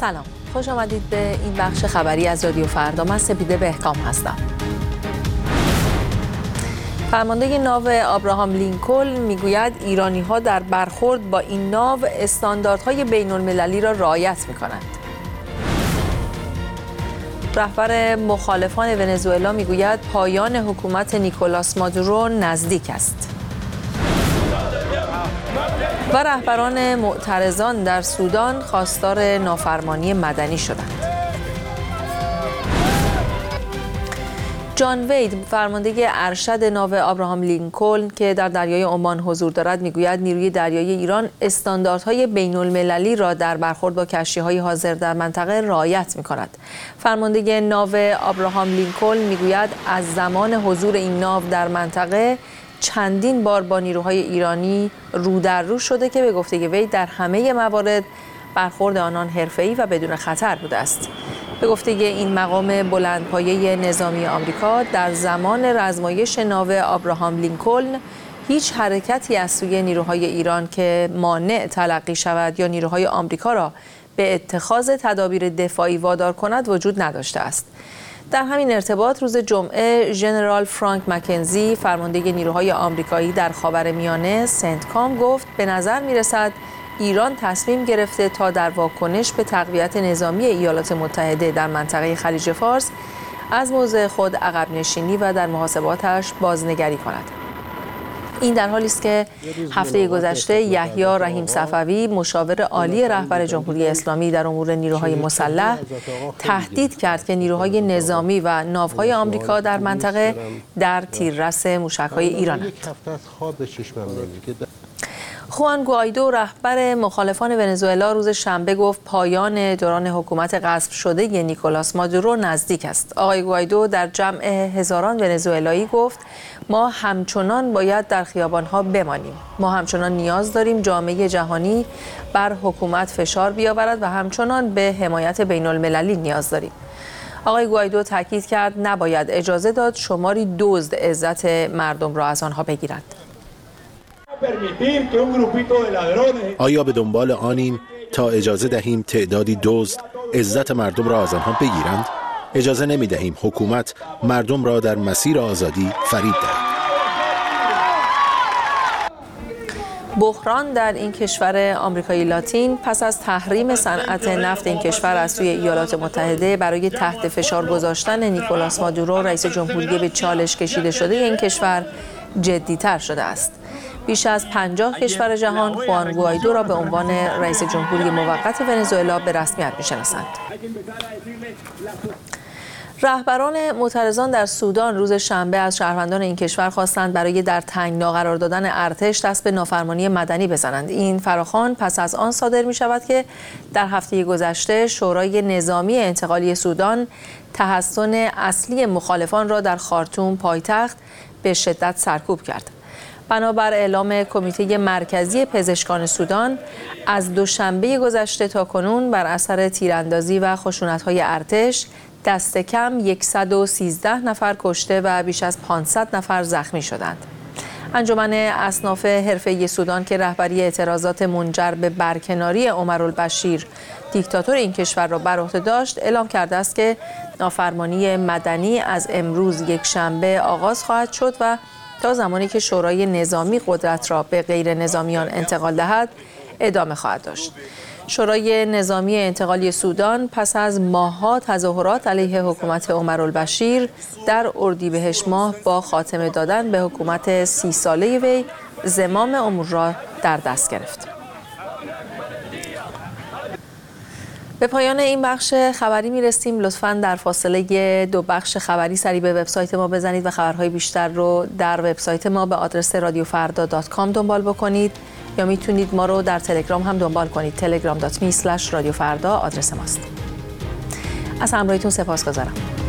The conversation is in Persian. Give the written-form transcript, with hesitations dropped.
سلام، خوش آمدید به این بخش خبری از رادیو فردا. من سپیده بهکام هستم. فرمانده ناو ابراهام لینکلن میگوید ایرانی‌ها در برخورد با این ناو استانداردهای بین‌المللی را رعایت می‌کنند. رهبر مخالفان ونزوئلا میگوید پایان حکومت نیکولاس مادورو نزدیک است. و رهبران معترضان در سودان خواستار نافرمانی مدنی شدند. جان وید، فرمانده ارشد ناو ابراهام لینکلن که در دریای عمان حضور دارد، میگوید نیروی دریایی ایران استانداردهای بین‌المللی را در برخورد با کشتی‌های حاضر در منطقه رعایت می‌کند. فرمانده ناو ابراهام لینکلن میگوید از زمان حضور این ناو در منطقه چندین بار با نیروهای ایرانی رو در رو شده که به گفته وی در همه موارد برخورد آنان حرفه‌ای و بدون خطر بوده است. به گفته این مقام بلندپایه نظامی آمریکا، در زمان رزمایش ناو ابراهام لینکلن هیچ حرکتی از سوی نیروهای ایران که مانع تلقی شود یا نیروهای آمریکا را به اتخاذ تدابیر دفاعی وادار کند وجود نداشته است. در همین ارتباط روز جمعه ژنرال فرانک مکنزی، فرمانده نیروهای آمریکایی در خاورمیانه سنتکام، گفت به نظر می‌رسد ایران تصمیم گرفته تا در واکنش به تقویت نظامی ایالات متحده در منطقه خلیج فارس از موضع خود عقب نشینی و در محاسباتش بازنگری کند. این در حالی است که هفته گذشته یحیی رحیم صفوی، مشاور عالی رهبر جمهوری اسلامی در امور نیروهای مسلح، تهدید کرد که نیروهای نظامی و ناوهای آمریکا در منطقه در تیررس موشک‌های ایرانند. خوان گوایدو، رهبر مخالفان ونزوئلا، روز شنبه گفت پایان دوران حکومت غصب شده نیکولاس مادورو نزدیک است. آقای گوایدو در جمع هزاران ونزوئلایی گفت ما همچنان باید در خیابان‌ها بمانیم. ما همچنان نیاز داریم جامعه جهانی بر حکومت فشار بیاورد و همچنان به حمایت بین‌المللی نیاز داریم. آقای گوایدو تاکید کرد نباید اجازه داد شماری دزد عزت مردم را از آنها بگیرد. آیا به دنبال آنیم تا اجازه دهیم تعدادی دزد عزت مردم را از آنها بگیرند؟ اجازه نمی دهیم حکومت مردم را در مسیر آزادی فریب دهد. بحران در این کشور آمریکای لاتین پس از تحریم صنعت نفت این کشور از سوی ایالات متحده برای تحت فشار گذاشتن نیکولاس مادورو، رئیس جمهوری به چالش کشیده شده این کشور، جدی‌تر شده است. بیش از 50 کشور جهان خوان گوایدو را به عنوان رئیس جمهوری موقت ونزوئلا به رسمیت می‌شناسند. رهبران معترضان در سودان روز شنبه از شهروندان این کشور خواستند برای در تنگنا قرار دادن ارتش دست به نافرمانی مدنی بزنند. این فراخوان پس از آن صادر می شود که در هفته گذشته شورای نظامی انتقالی سودان تحصن اصلی مخالفان را در خارتوم پایتخت به شدت سرکوب کرد. بنابر اعلام کمیته مرکزی پزشکان سودان، از دوشنبه گذشته تا کنون بر اثر تیراندازی و خشونت‌های ارتش دست کم 113 نفر کشته و بیش از 500 نفر زخمی شدند. انجمن اصناف حرفه‌ای سودان که رهبری اعتراضات منجر به برکناری عمرالبشیر، دیکتاتور این کشور را بر عهده داشت، اعلام کرده است که نافرمانی مدنی از امروز یکشنبه آغاز خواهد شد و تا زمانی که شورای نظامی قدرت را به غیر نظامیان انتقال دهد ادامه خواهد داشت. شورای نظامی انتقالی سودان پس از ماه‌ها تظاهرات علیه حکومت عمرالبشیر در اردیبهشت ماه با خاتمه دادن به حکومت 30 ساله وی زمام امور را در دست گرفت. به پایان این بخش خبری میرسیم. لطفاً در فاصله 2 بخش خبری سری به وبسایت ما بزنید و خبرهای بیشتر رو در وبسایت ما به آدرس radiofarda.com دنبال بکنید یا میتونید ما رو در تلگرام هم دنبال کنید. telegram.me/radiofarda آدرس ماست. از همراهیتون سپاسگزارم.